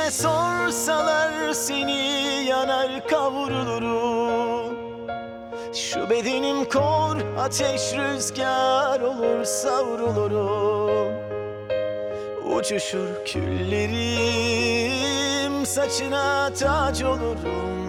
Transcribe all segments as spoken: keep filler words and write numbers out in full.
Yüreğime sorsalar seni yanar kavrulurum. Şu bedenim kor, ateş rüzgar olur savrulurum. Uçuşur küllerim, saçına tac olurum.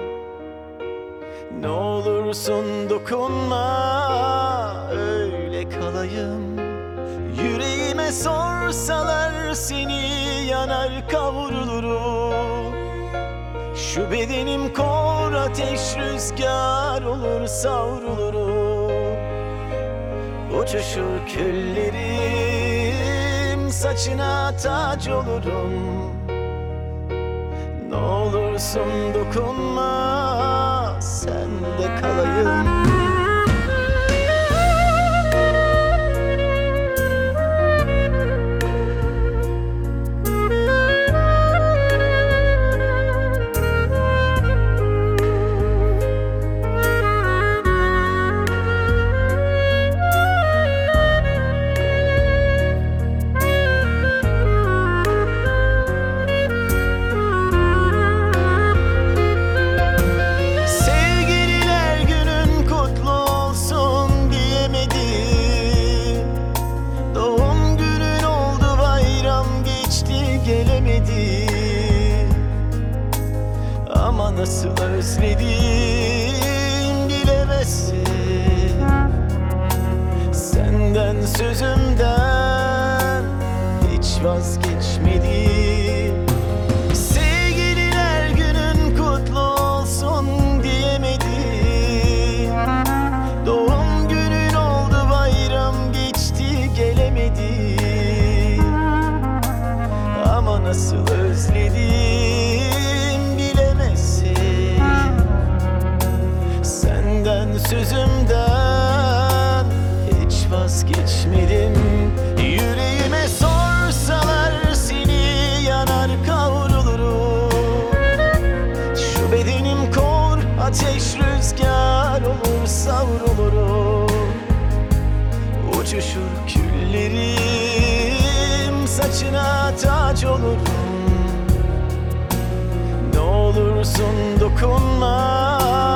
Ne olursun dokunma, öyle kalayım. Yüreğime sorsalar seni yanar kavrulurum. Şu bedenim kor, ateş rüzgar olur savrulurum. Uçuşur küllerim, saçına tac olurum. Ne olursun dokunma, sende kalayım. Ama nasıl özledim bilemezsin. Senden sözümden hiç vazgeçmedim. Sevgililer günün kutlu olsun diyemedim. Doğum günün oldu, bayram geçti gelemedim. Ama nasıl özledim sözümden hiç vazgeçmedim. Yüreğime sorsalar seni yanar kavrulurum. Şu bedenim kor, ateş rüzgar olur savrulurum. Uçuşur küllerim, saçına tac olurum. Ne olursun dokunma,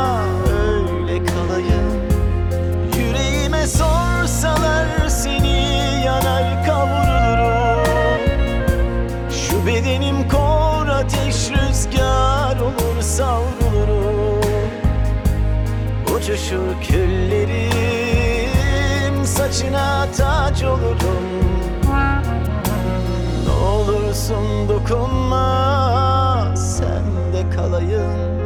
yüreğime sorsalar seni yanar kavrulurum. Şu bedenim kor, ateş rüzgar olur savrulurum. Uçuşur küllerim, saçına tac olurum. Ne olursun dokunma, sende kalayım.